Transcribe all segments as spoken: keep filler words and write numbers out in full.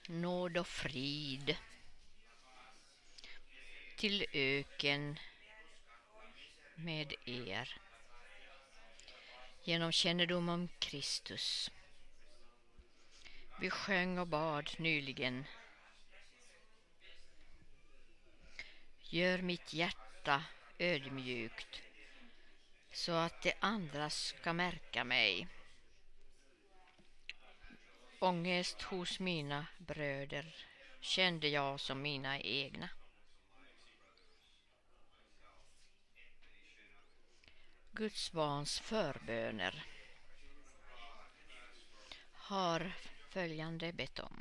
Nåd och frid till öken med er genom kännedom om Kristus. Vi sjöng och bad nyligen: gör mitt hjärta ödmjukt så att de andra ska märka mig. Ångest hos mina bröder kände jag som mina egna. Guds barns förböner har följande bett om.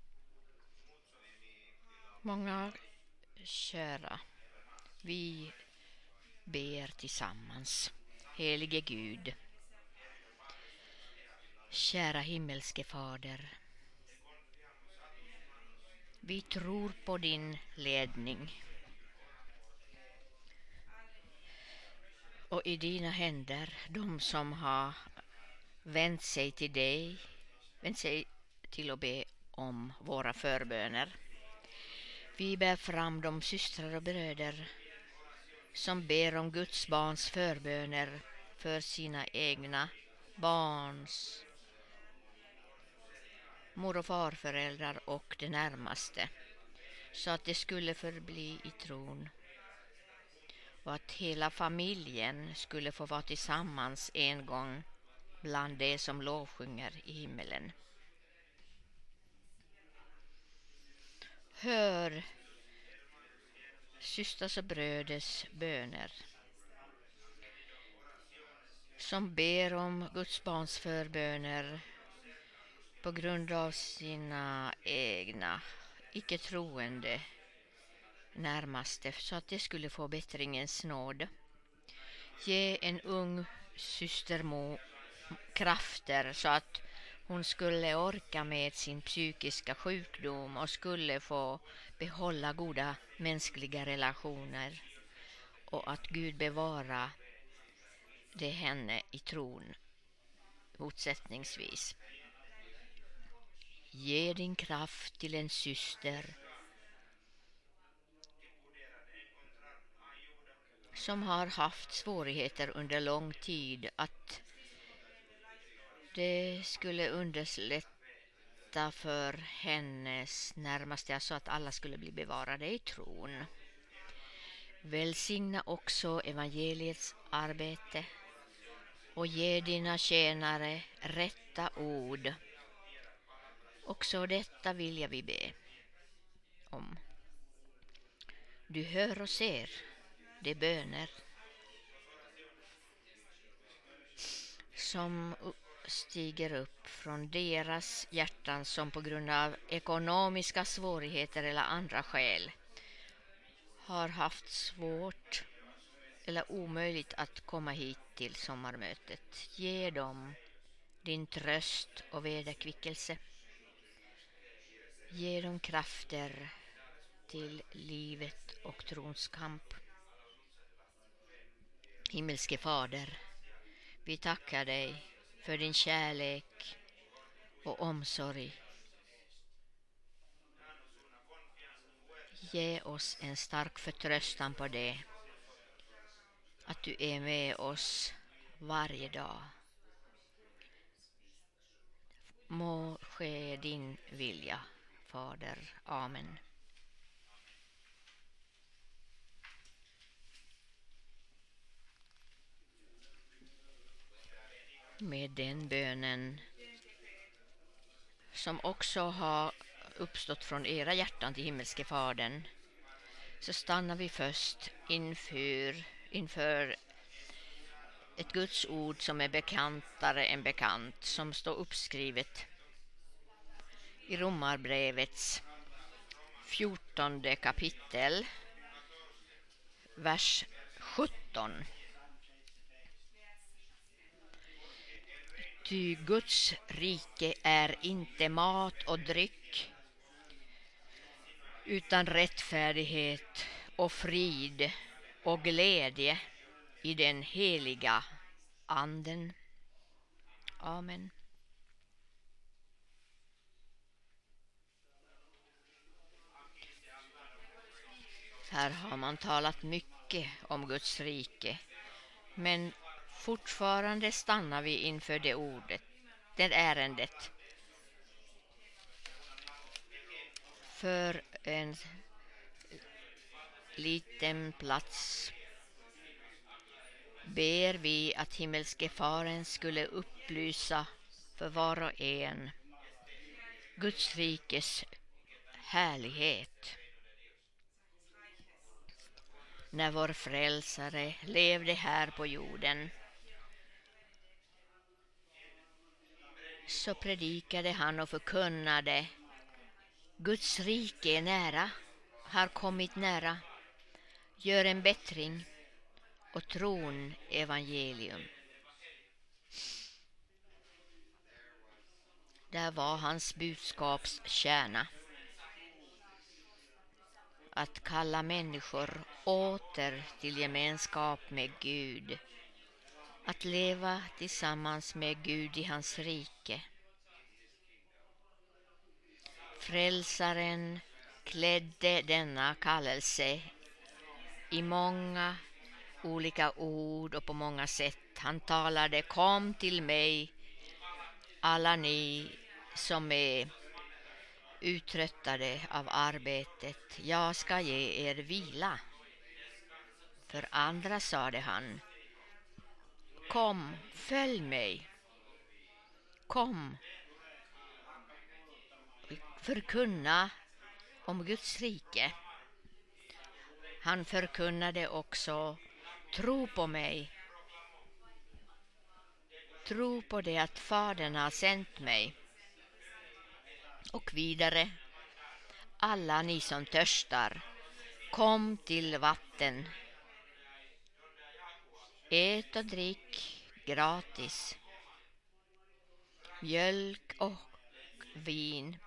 Många kära, vi ber tillsammans. Helige Gud, kära himmelske Fader, vi tror på din ledning och i dina händer de som har vänt sig till dig, vänt sig till att be om våra förböner. Vi bär fram de systrar och bröder som ber om Guds barns förböner för sina egna barns mor- och farföräldrar och det närmaste, så att det skulle förbli i tron och att hela familjen skulle få vara tillsammans en gång bland de som lovsjunger i himmelen. Hör systers och bröders böner som ber om Guds barns förböner på grund av sina egna icke troende närmaste, så att det skulle få bättringens nåd. Ge en ung syster Mo krafter så att hon skulle orka med sin psykiska sjukdom och skulle få behålla goda mänskliga relationer, och att Gud bevara det henne i tron fortsättningsvis. Ge din kraft till en syster som har haft svårigheter under lång tid, att det skulle underlätta för hennes närmaste, så att alla skulle bli bevarade i tron. Välsigna också evangeliets arbete och ge dina tjänare rätta ord. Också detta vill jag vi be om. Du hör och ser de böner som stiger upp från deras hjärtan som på grund av ekonomiska svårigheter eller andra skäl har haft svårt eller omöjligt att komma hit till sommarmötet. Ge dem din tröst och vederkvickelse. Ge dem krafter till livet och trons kamp. Himmelske Fader, vi tackar dig för din kärlek och omsorg. Ge oss en stark förtröstan på det, att du är med oss varje dag. Må ske din vilja, Fader. Amen. Med den bönen som också har uppstått från era hjärtan till himmelske Fadern, så stannar vi först inför, inför ett Guds ord som är bekantare än bekant, som står uppskrivet i Romarbrevets fjortonde kapitel, vers sjutton. Ty Guds rike är inte mat och dryck, utan rättfärdighet och frid och glädje i den heliga anden. Amen. Här har man talat mycket om Guds rike, men fortfarande stannar vi inför det ordet, det ärendet. För en liten plats ber vi att himmelske faren skulle upplysa för var och en Guds rikes härlighet. När vår frälsare levde här på jorden så predikade han och förkunnade: Guds rike är nära, har kommit nära. Gör en bättring och tron evangelium. Där var hans budskaps kärna. Att kalla människor åter till gemenskap med Gud. Att leva tillsammans med Gud i hans rike. Frälsaren klädde denna kallelse i många olika ord och på många sätt. Han talade: kom till mig, alla ni som är uttröttade av arbetet, jag ska ge er vila. För andra sade han: kom, följ mig. Kom, förkunna om Guds rike. Han förkunnade också: tro på mig. Tro på det att Fadern har sänt mig. Och vidare: alla ni som törstar, kom till vatten. Ät och drick gratis. Mjölk och vin.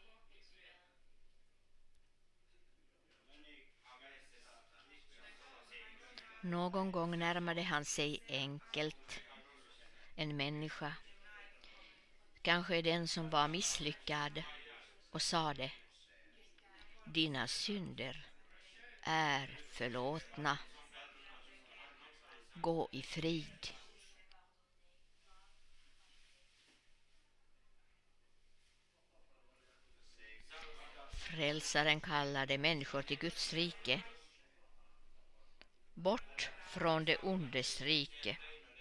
Någon gång närmade han sig enkelt en människa, kanske den som var misslyckad, och sade: dina synder är förlåtna. Gå i frid. Frälsaren kallade människor till Guds rike, bort från det ondes rike,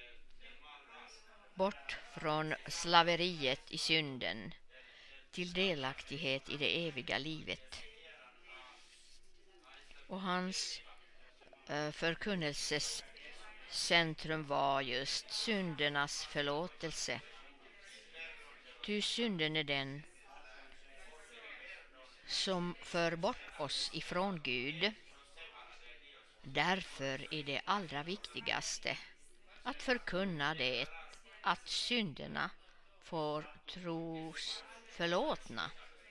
bort från slaveriet i synden till delaktighet i det eviga livet. Och hans äh, förkunnelses centrum var just syndernas förlåtelse. Ty synden är den som för bort oss ifrån Gud. Därför är det allra viktigaste att förkunna det, att synderna får tros förlåtna.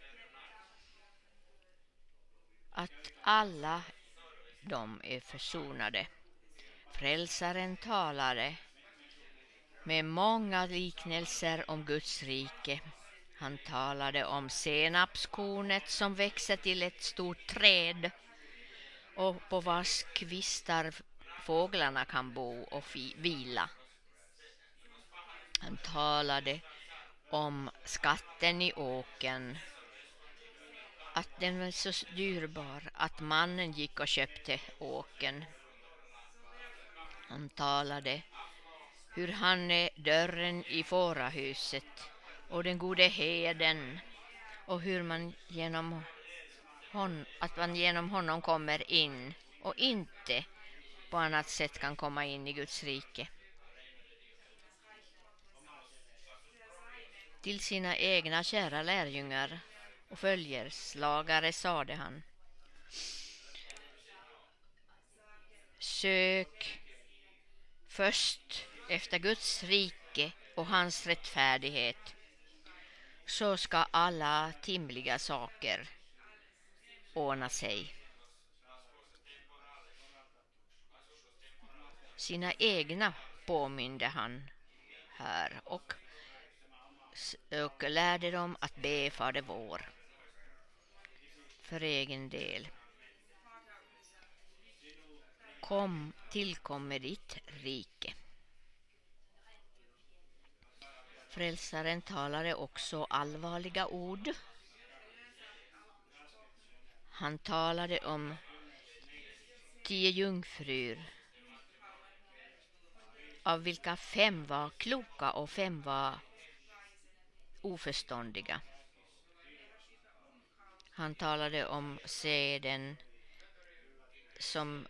Att alla de är försonade. Frälsaren talade med många liknelser om Guds rike. Han talade om senapskornet som växer till ett stort träd och på vars kvistar fåglarna kan bo och vila. Han talade om skatten i åken, att den var så dyrbar att mannen gick och köpte åken. Han talade hur han är dörren i fårahuset och den gode heden, och hur man genom hon, att man genom honom kommer in och inte på annat sätt kan komma in i Guds rike. Till sina egna kära lärjungar och följerslagare sade han: sök först efter Guds rike och hans rättfärdighet, så ska alla timliga saker ordna sig. Sina egna påminde han här och, och lärde dem att be Fader vår. För egen del: kom, tillkommer ditt rike. Frälsaren talade också allvarliga ord. Han talade om tio jungfrur, av vilka fem var kloka och fem var oförståndiga. Han talade om seden som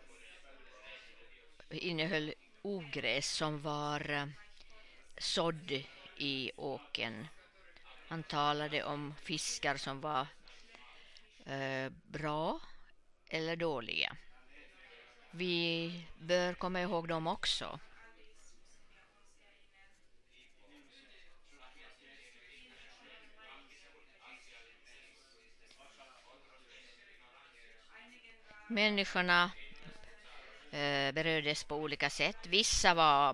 innehöll ogräs som var sådd i åken. Han talade om fiskar som var eh, bra eller dåliga. Vi bör komma ihåg dem också. Människorna eh, berördes på olika sätt. Vissa var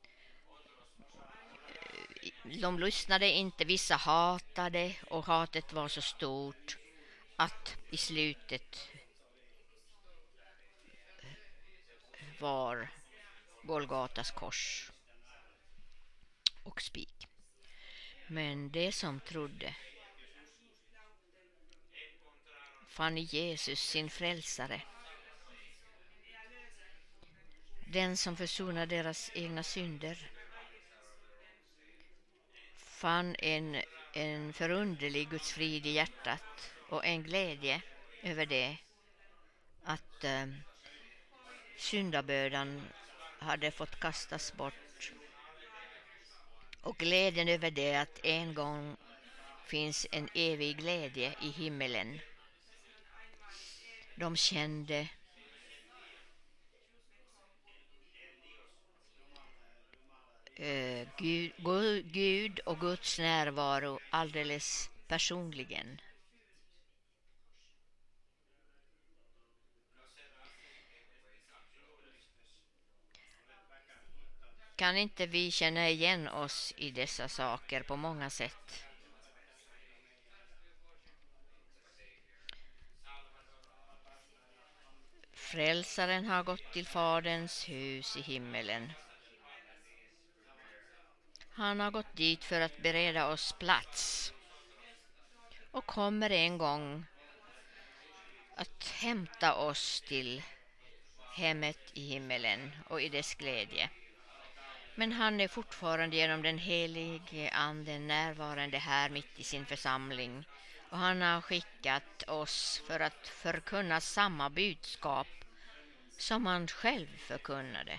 de lyssnade inte, vissa hatade, och hatet var så stort att i slutet var Golgatas kors och spik. Men det som trodde fann i Jesus sin frälsare, den som försonade deras egna synder, fann en, en förunderlig Guds frid i hjärtat och en glädje över det, att eh, syndabördan hade fått kastas bort, och glädjen över det att en gång finns en evig glädje i himmelen. De kände eh, Gud, Gud och Guds närvaro alldeles personligen. Kan inte vi känna igen oss i dessa saker på många sätt? Frälsaren har gått till Faderns hus i himmelen. Han har gått dit för att bereda oss plats och kommer en gång att hämta oss till hemmet i himmelen och i dess glädje. Men han är fortfarande genom den helige anden närvarande här mitt i sin församling, och han har skickat oss för att förkunna samma budskap som han själv förkunnade.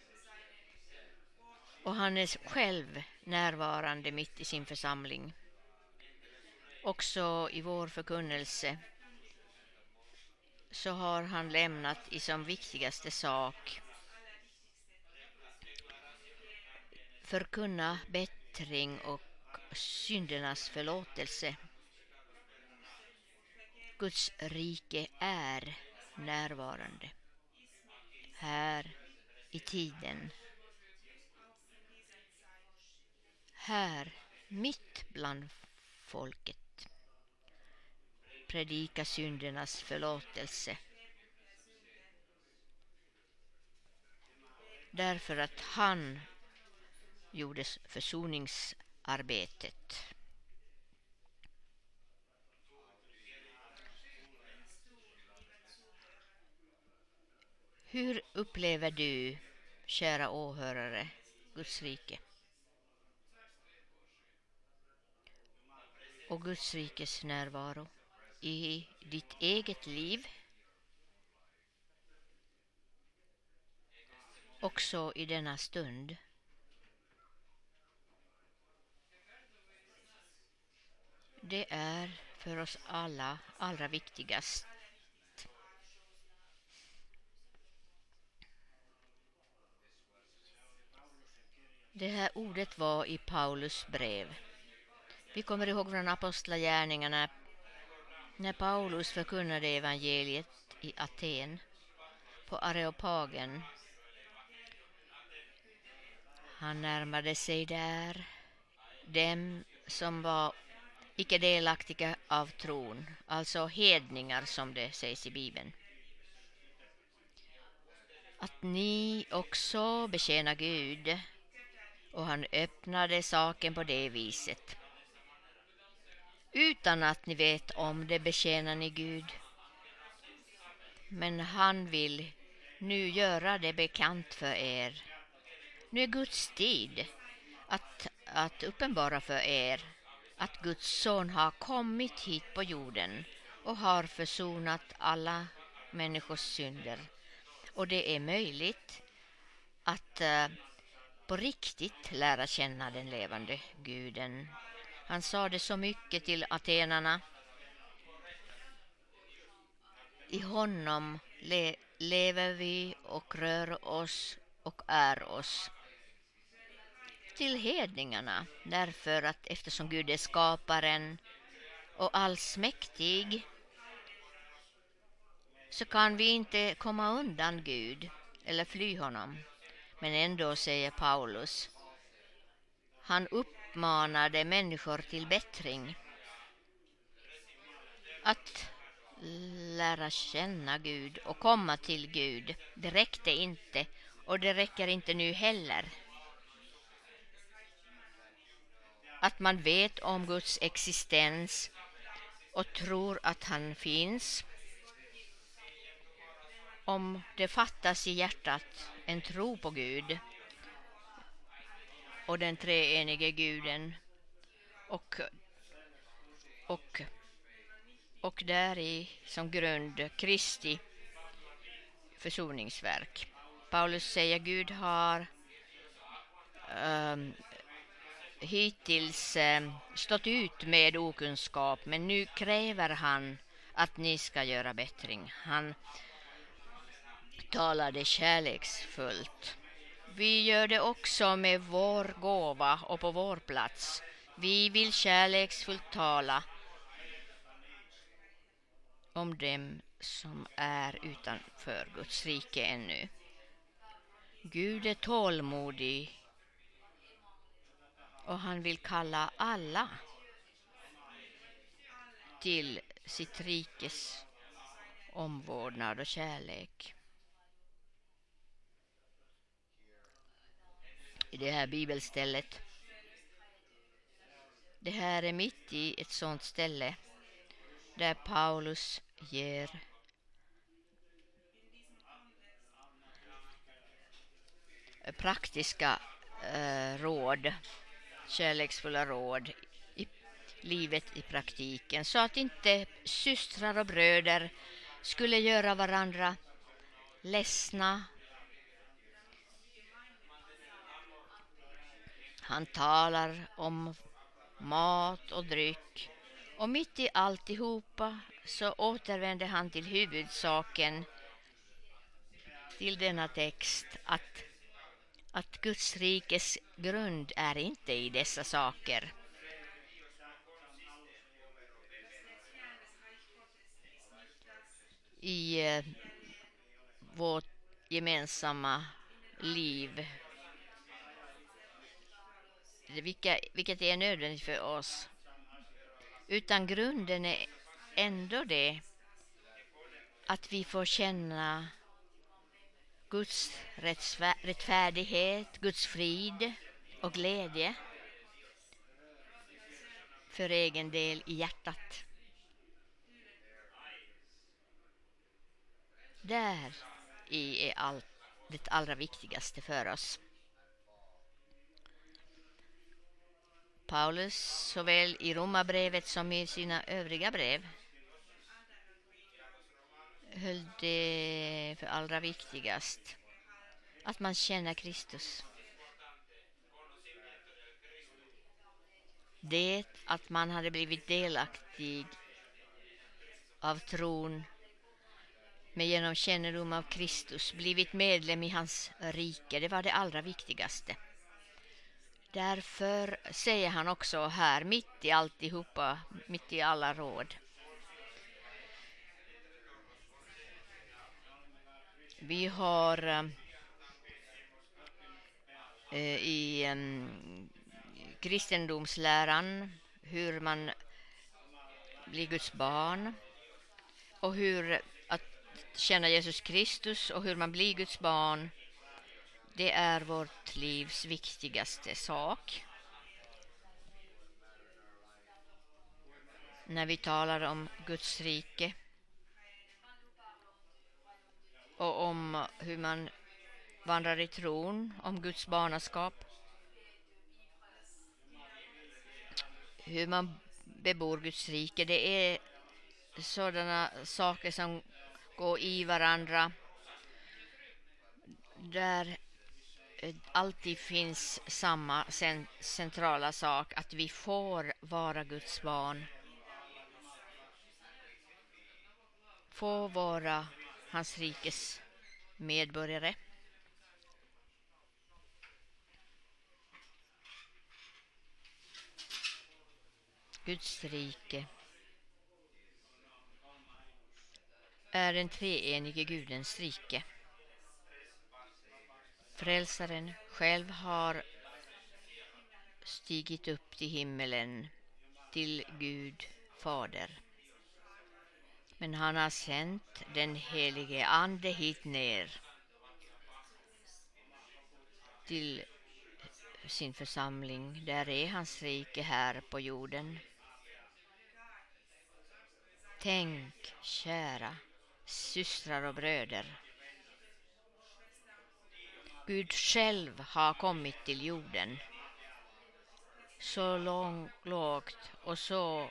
Och han är själv närvarande mitt i sin församling. Också i vår förkunnelse så har han lämnat i som viktigaste sak förkunna bättring och syndernas förlåtelse. Guds rike är närvarande här i tiden, här mitt bland folket. Predika syndernas förlåtelse, därför att han gjorde försoningsarbetet. Hur upplever du, kära åhörare, Guds rike och Guds rikes närvaro i ditt eget liv, också i denna stund? Det är för oss alla allra viktigast. Det här ordet var i Paulus brev. Vi kommer ihåg från apostlagärningarna när Paulus förkunnade evangeliet i Aten på Areopagen. Han närmade sig där dem som var icke delaktiga av tron, alltså hedningar som det sägs i Bibeln. att ni också betjänar Gud. Och han öppnade saken på det viset. Utan att ni vet om det betjänar ni Gud. Men han vill nu göra det bekant för er. Nu är Guds tid att, att uppenbara för er att Guds son har kommit hit på jorden och har försonat alla människors synder. Och det är möjligt att uh, på riktigt lära känna den levande Guden. Han sa det så mycket till atenarna. I honom le- lever vi och rör oss och är oss. Till hedningarna, därför att eftersom Gud är skaparen och allsmäktig, så kan vi inte komma undan Gud eller fly honom. Men ändå, säger Paulus, han uppmanade människor till bättring. Att lära känna Gud och komma till Gud, det räckte inte, och det räcker inte nu heller. Att man vet om Guds existens och tror att han finns. Om det fattas i hjärtat en tro på Gud och den treenige Guden och, och, och där i som grund Kristi försoningsverk. Paulus säger Gud har um, hittills um, stått ut med okunskap, men nu kräver han att ni ska göra bättring. Han talade kärleksfullt. Vi gör det också med vår gåva och på vår plats. Vi vill kärleksfullt tala om dem som är utanför Guds rike ännu. Gud är tålmodig och han vill kalla alla till sitt rikes omvårdnad och kärlek. I det här bibelstället, det här är mitt i ett sånt ställe där Paulus ger praktiska eh, råd, kärleksfulla råd i livet i praktiken, så att inte systrar och bröder skulle göra varandra ledsna. Han talar om mat och dryck, och mitt i alltihopa så återvänder han till huvudsaken, till denna text, att, att Guds rikes grund är inte i dessa saker. I eh, vårt gemensamma liv, vilka, vilket är nödvändigt för oss, utan grunden är ändå det att vi får känna Guds rättfärdighet, Guds frid och glädje för egen del i hjärtat. Där är allt det allra viktigaste för oss. Paulus, såväl i Romarbrevet som i sina övriga brev, höll det för allra viktigast att man känner Kristus. Det att man hade blivit delaktig av tron med genom kännedom av Kristus, blivit medlem i hans rike, det var det allra viktigaste. Därför säger han också här, mitt i alltihopa, mitt i alla råd: vi har eh, i eh, kristendomsläran hur man blir Guds barn och hur att känna Jesus Kristus och hur man blir Guds barn, det är vårt livs viktigaste sak. När vi talar om Guds rike och om hur man vandrar i tron, om Guds barnaskap, hur man bebor Guds rike, det är sådana saker som går i varandra, där alltid finns samma centrala sak, att vi får vara Guds barn, få vara hans rikes medborgare. Guds rike är den treenige Gudens rike. Frälsaren själv har stigit upp till himmelen, till Gud Fader. Men han har sänt den helige ande hit ner till sin församling. Där är hans rike här på jorden. Tänk, kära systrar och bröder. Gud själv har kommit till jorden. Så långt, lågt och så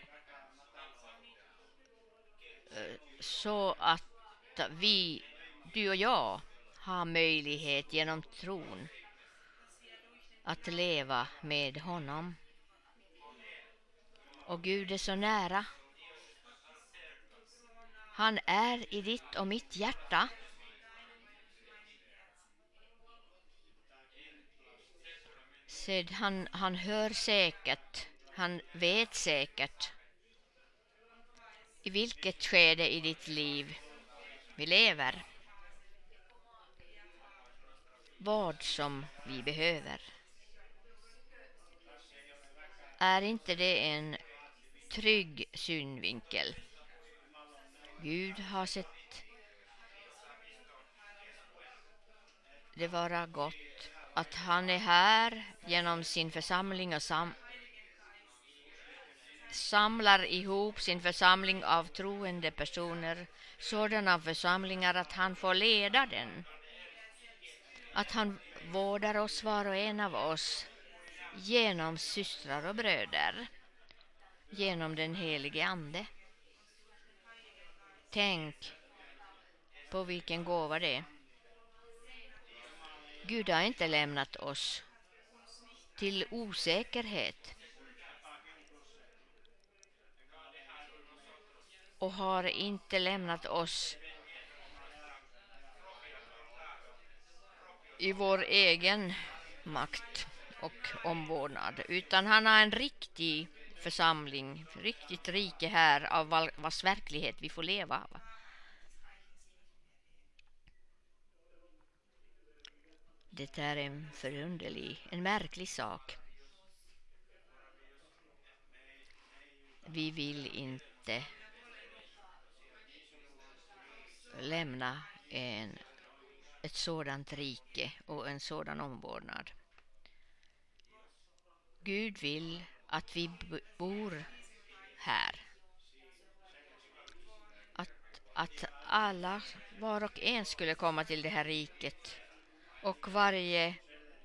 så att vi, du och jag, har möjlighet genom tron att leva med honom. Och Gud är så nära. Han är i ditt och mitt hjärta. Så han, han hör säkert, han vet säkert i vilket skede i ditt liv vi lever. Vad som vi behöver. Är inte det en trygg synvinkel? Gud har sett det vara gott att han är här genom sin församling och sam samlar ihop sin församling av troende personer, sådana församlingar att han får leda den. Att han vårdar oss, var och en av oss, genom systrar och bröder, genom den helige ande. Tänk på vilken gåva det är. Gud har inte lämnat oss till osäkerhet och har inte lämnat oss i vår egen makt och omvårdnad, utan han har en riktig församling, riktigt rike här av vars verklighet vi får leva av. Det är en förunderlig, en märklig sak. Vi vill inte lämna en, ett sådant rike och en sådan omvårdnad. Gud vill att vi bor här. Att, att alla, var och en, skulle komma till det här riket. Och varje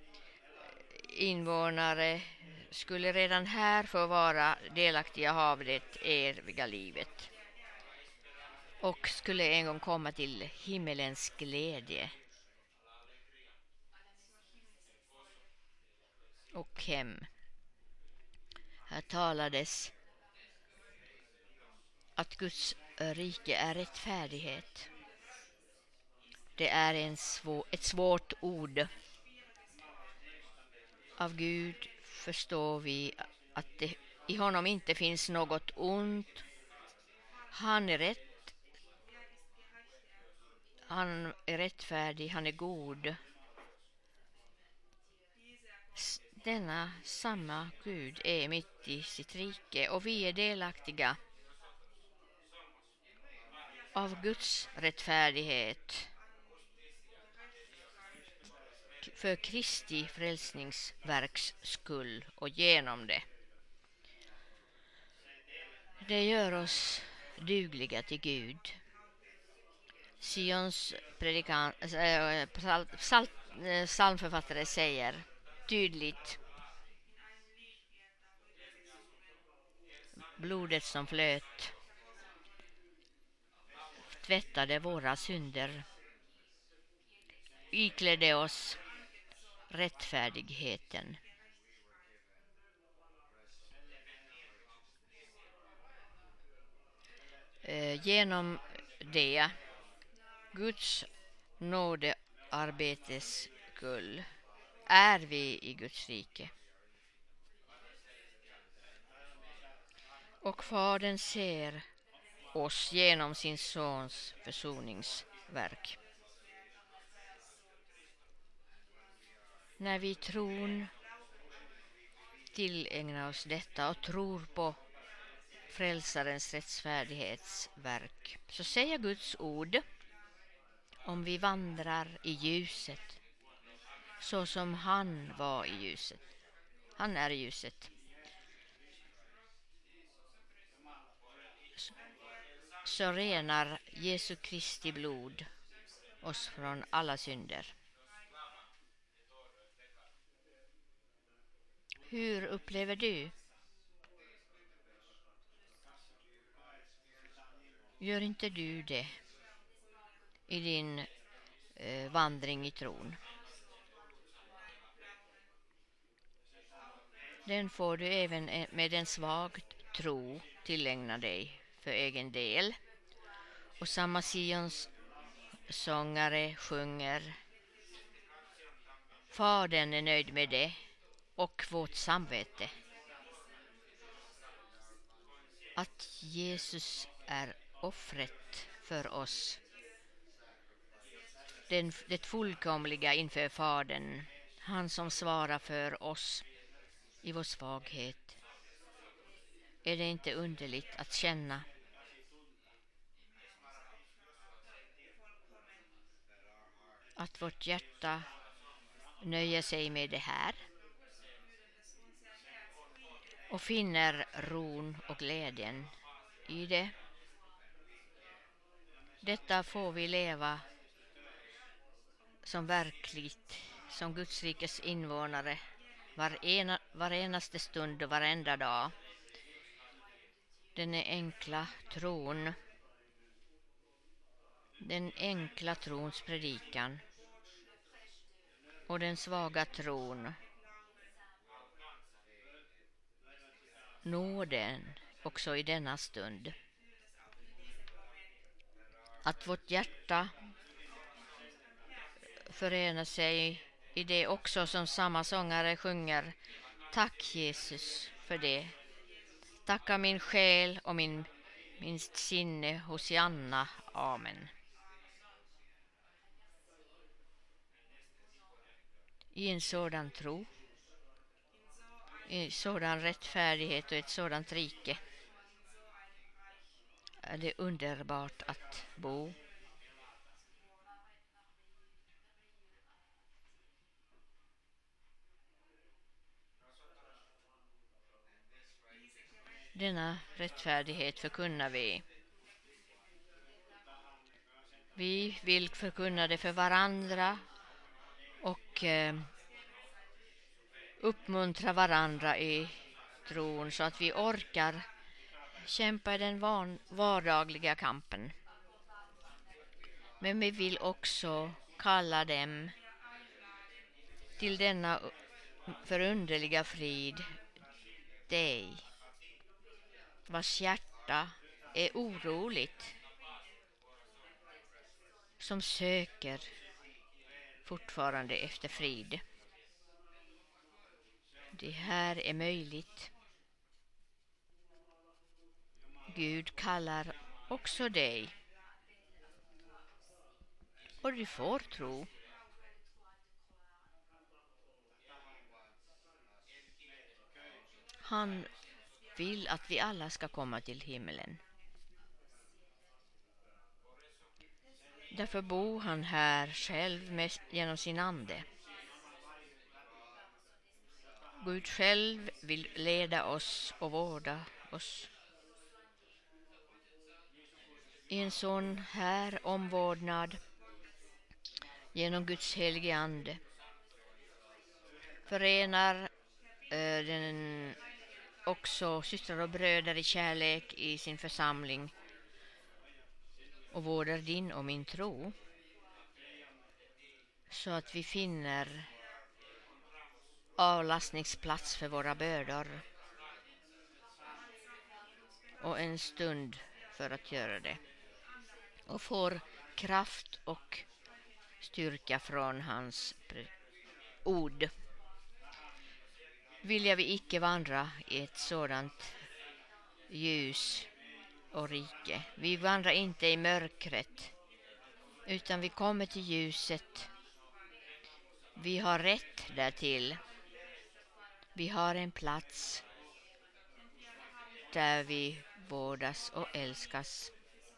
invånare skulle redan här få vara delaktiga av det eviga livet. Och skulle en gång komma till himmelens glädje. Och hem. Här talades att Guds rike är rättfärdighet. Det är en svår, ett svårt ord. Av Gud förstår vi att det i honom inte finns något ont. Han är rätt. Han är rättfärdig, han är god. Denna samma Gud är mitt i sitt rike och vi är delaktiga av Guds rättfärdighet för Kristi frälsningsverks skull och genom det. Det gör oss dugliga till Gud. Sions predikan, äh, psal, äh, psalmförfattare säger tydligt: blodet som flöt tvättade våra synder, iklädde oss rättfärdigheten. Eh, genom det, Guds nådearbetes skull, är vi i Guds rike. Och Fadern ser oss genom sin sons försoningsverk. När vi tron tillägnar oss detta och tror på frälsarens rättfärdighetsverk, så säger Guds ord: om vi vandrar i ljuset så som han var i ljuset, han är i ljuset, så renar Jesu Kristi blod oss från alla synder. Hur upplever du? Gör inte du det i din eh, vandring i tron? Den får du även med en svag tro tillägna dig för egen del. Och samma Sions sångare sjunger: Fadern är nöjd med det och vårt samvete. Att Jesus är offret för oss, den, det fullkomliga inför Fadern, han som svarar för oss i vår svaghet. Är det inte underligt att känna att vårt hjärta nöjer sig med det här och finner ron och glädjen i det? Detta får vi leva som verkligt, som Guds rikes invånare, var ena, varenaste stund och varenda dag. Den är enkla tron, den enkla trons predikan och den svaga tron, nåden också i denna stund. Att vårt hjärta förenar sig i det också, som samma sångare sjunger: tack Jesus för det. Tacka min själ och min minst sinne hos Janna. Amen. I en sådan tro, i sådan rättfärdighet och ett sådant rike är det underbart att bo. Denna rättfärdighet förkunnar vi. Vi vill förkunna det för varandra och eh, uppmuntra varandra i tron så att vi orkar kämpa i den van, vardagliga kampen. Men vi vill också kalla dem till denna förunderliga frid, dig vars hjärta är oroligt, som söker fortfarande efter frid. Det här är möjligt. Gud kallar också dig, och du får tro. Han vill att vi alla ska komma till himlen. Därför bor han här själv med, genom sin ande. Gud själv vill leda oss och vårda oss. I en sån här omvårdnad genom Guds helige ande förenar eh, den också systrar och bröder i kärlek i sin församling och vårdar din och min tro, så att vi finner avlastningsplats för våra bördor och en stund för att göra det, och får kraft och styrka från hans ord. Vilja vi icke vandra i ett sådant ljus och rike. Vi vandrar inte i mörkret, utan vi kommer till ljuset. Vi har rätt därtill. Vi har en plats där vi vårdas och älskas.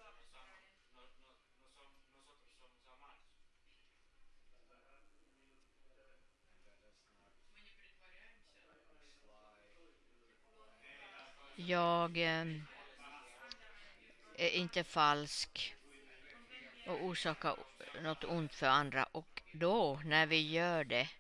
Jag eh, är inte falsk och orsakar något ont för andra, och då när vi gör det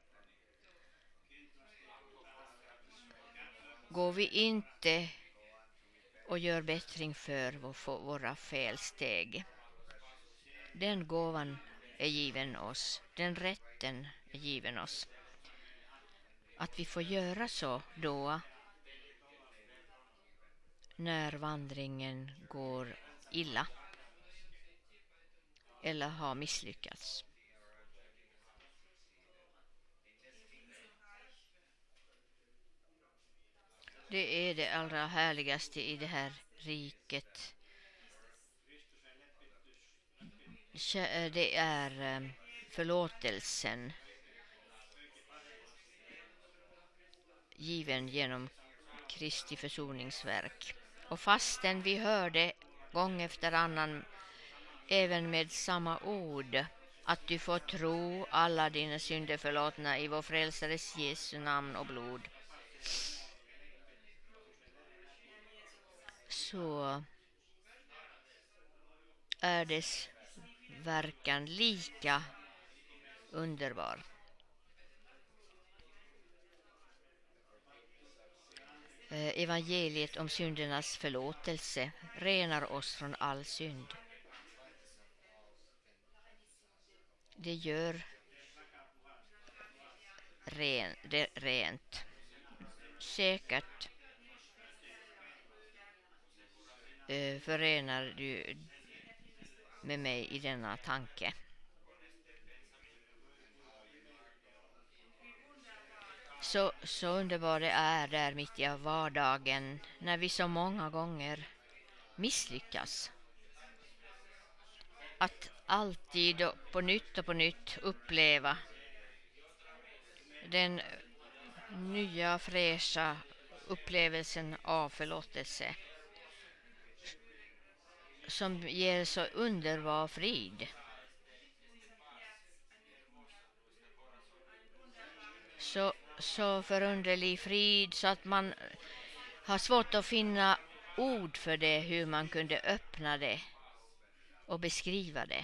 går vi inte och gör bättring för våra felsteg. Den gåvan är given oss, den rätten är given oss, att vi får göra så då när vandringen går illa eller har misslyckats. Det är det allra härligaste i det här riket. Det är förlåtelsen given genom Kristi försoningsverk. Och fastän vi hör det gång efter annan, även med samma ord, att du får tro alla dina synder förlåtna i vår frälsares Jesu namn och blod, så är dess verkan lika underbar. Evangeliet om syndernas förlåtelse renar oss från all synd. Det gör ren, det rent. Säkert eh, förenar du med mig i denna tanke. Så, så underbar det är där mitt i vardagen, när vi så många gånger misslyckas. Att alltid på nytt och på nytt uppleva den nya fräscha upplevelsen av förlåtelse som ger så underbar frid. Så, så förunderlig frid så att man har svårt att finna ord för det, hur man kunde öppna det och beskriva det.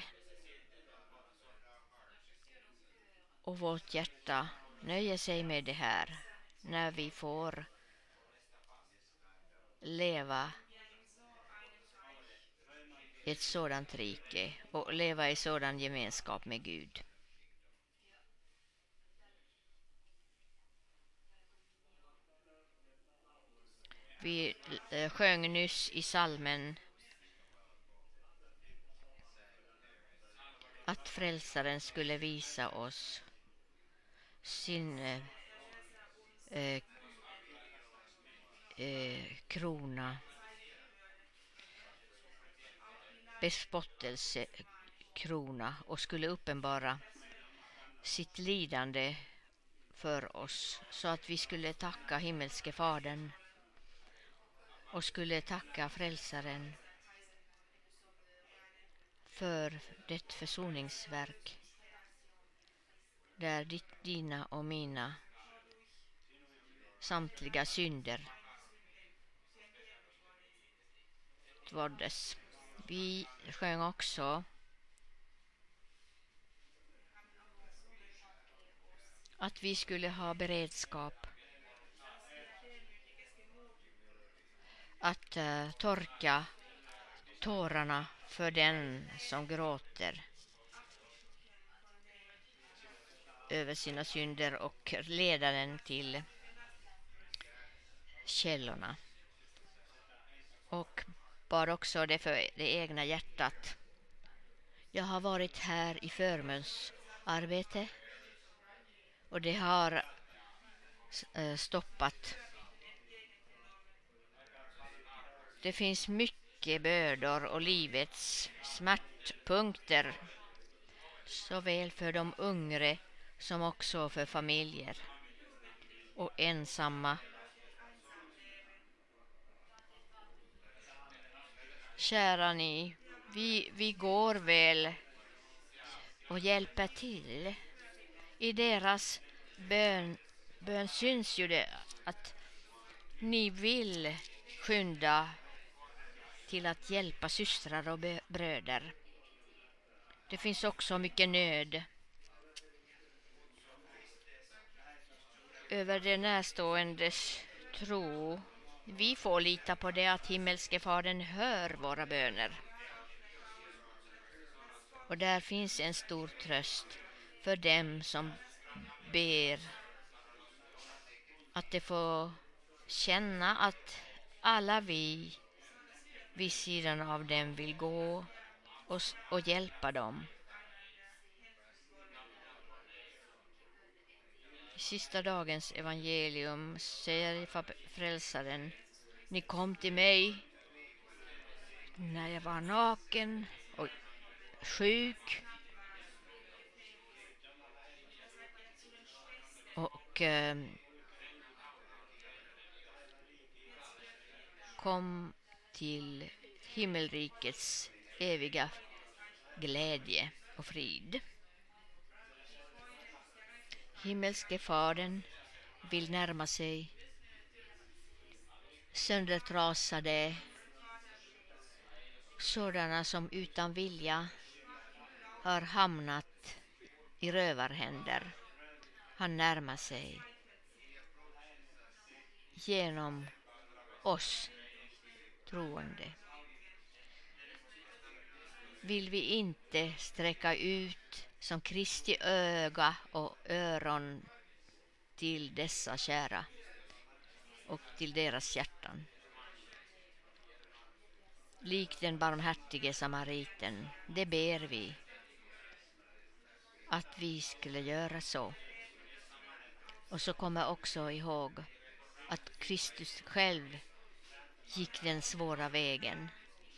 Och vårt hjärta nöjer sig med det här när vi får leva i ett sådant rike och leva i sådan gemenskap med Gud. Vi sjöng nyss i salmen att frälsaren skulle visa oss sin eh, eh, krona, bespottelsekrona, och skulle uppenbara sitt lidande för oss, så att vi skulle tacka himmelske fadern och skulle tacka frälsaren för det försoningsverk där ditt, dina och mina samtliga synder tvåddes. Vi sjöng också att vi skulle ha beredskap att uh, torka tårarna för den som gråter över sina synder och leda den till källorna. Och bad också det för det egna hjärtat. Jag har varit här i förmönsarbete och det har uh, stoppat. Det finns mycket bördor och livets smärtpunkter, såväl för de yngre som också för familjer och ensamma. Kära ni, vi, vi går väl och hjälper till. I deras bön, bön syns ju det att ni vill skynda till att hjälpa systrar och bröder. Det finns också mycket nöd över det närståendes tro. Vi får lita på det att himmelske Fadern hör våra böner. Och där finns en stor tröst för dem som ber, att de får känna att alla vi vid sidan av dem vill gå och, och hjälpa dem. I sista dagens evangelium säger frälsaren: ni kom till mig när jag var naken och sjuk och eh, kom till himmelrikets eviga glädje och frid. Himmelske Fadern vill närma sig söndertrasade, sådana som utan vilja har hamnat i rövarhänder. Han närmar sig genom oss troende. Vill vi inte sträcka ut som Kristi öga och öron till dessa kära och till deras hjärtan? Lik den barmhärtige samariten, det ber vi att vi skulle göra så. Och så kommer också ihåg att Kristus själv gick den svåra vägen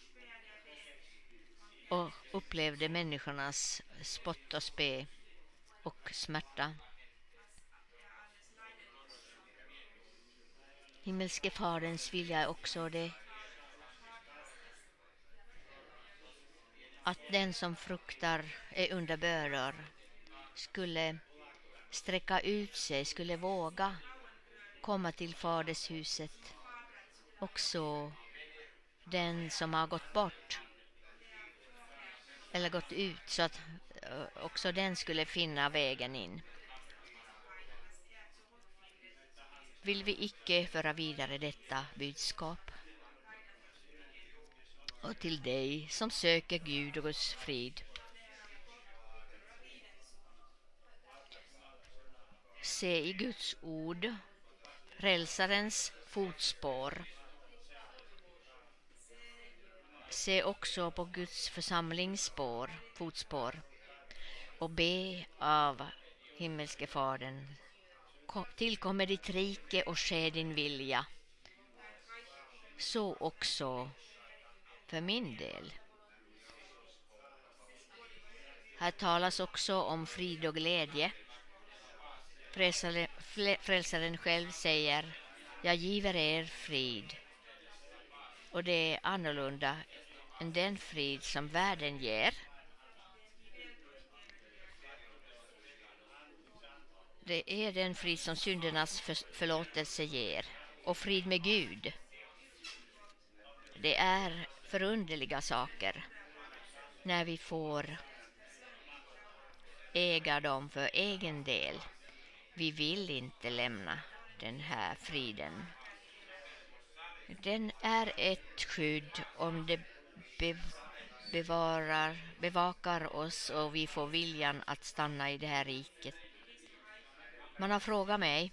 och upplevde människornas spott och spe och smärta. Himmelske Faderns vilja är också det att den som fruktar är under bördor skulle sträcka ut sig, skulle våga komma till fadershuset. Också den som har gått bort eller gått ut, så att också den skulle finna vägen in. Vill vi icke föra vidare detta budskap? Och till dig som söker Gud och Guds frid, se i Guds ord frälsarens fotspår. Se också på Guds församlingsspår, fotspår, och be av himmelske Fadern: tillkommer ditt rike och ske din vilja. Så också för min del. Här talas också om frid och glädje. Frälsaren, frälsaren själv säger: jag giver er frid. Och det är annorlunda än den frid som världen ger. Det är den frid som syndernas för- förlåtelse ger. Och frid med Gud. Det är förunderliga saker när vi får äga dem för egen del. Vi vill inte lämna den här friden. Den är ett skydd om det bev- bevarar, bevakar oss och vi får viljan att stanna i det här riket. Man har frågat mig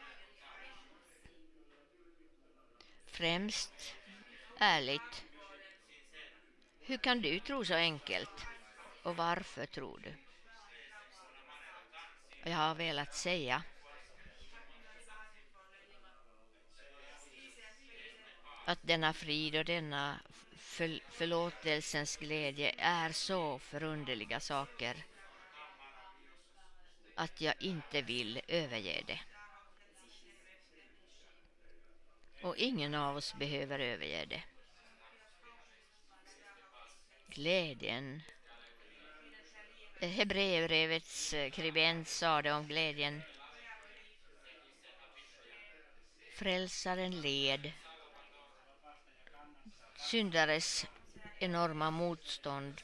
främst ärligt, hur kan du tro så enkelt och varför tror du? Och jag har velat säga att denna frid och denna för, förlåtelsens glädje är så förunderliga saker att jag inte vill överge det. Och ingen av oss behöver överge det. Glädjen. Hebreerbrevets skribent sa det om glädjen. Frälsaren led syndares enorma motstånd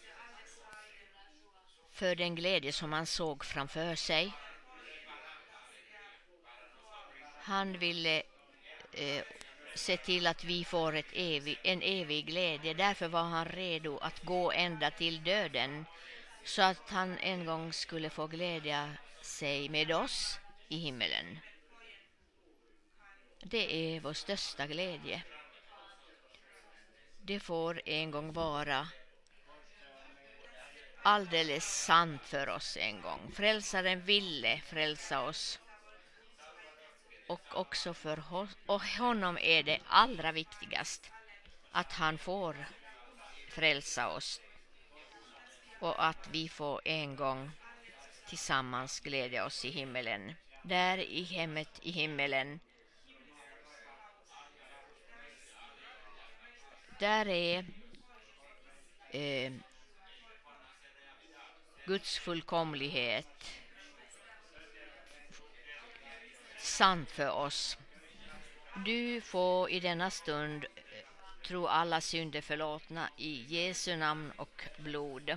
för den glädje som han såg framför sig. Han ville eh, se till att vi får ett evig, en evig glädje. Därför var han redo att gå ända till döden så att han en gång skulle få glädja sig med oss i himmelen. Det är vår största glädje. Det får en gång vara alldeles sant för oss en gång. Frälsaren ville frälsa oss. Och också för hos- och honom är det allra viktigast att han får frälsa oss. Och att vi får en gång tillsammans glädja oss i himmelen. Där i hemmet i himmelen. Där är eh, Guds fullkomlighet sant för oss. Du får i denna stund tro alla synder förlåtna i Jesu namn och blod.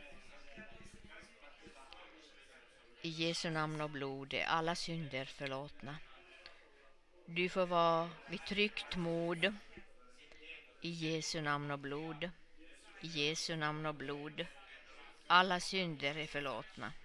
I Jesu namn och blod är alla synder förlåtna. Du får vara vid tryggt mod. I Jesu namn och blod. I Jesu namn och blod. Alla synder är förlåtna.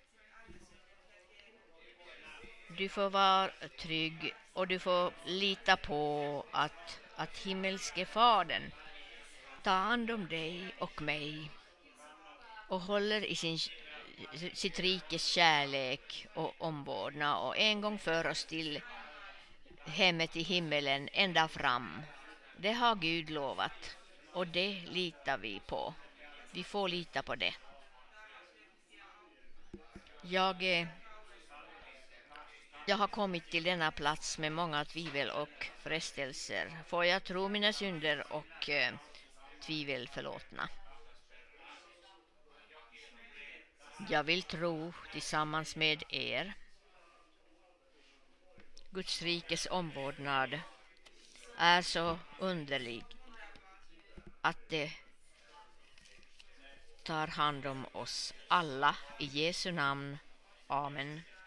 Du får vara trygg och du får lita på att, att himmelske fadern tar hand om dig och mig och håller i sin, sitt rikes kärlek och omvårdnad och en gång för oss till hemmet i himmelen ända fram. Det har Gud lovat och det litar vi på. Vi får lita på det. Jag, eh, jag har kommit till denna plats med många tvivel och frestelser. Får jag tro mina synder och eh, tvivel förlåtna? Jag vill tro tillsammans med er. Guds rikes omvårdnad är så underlig att det tar hand om oss alla i Jesu namn. Amen.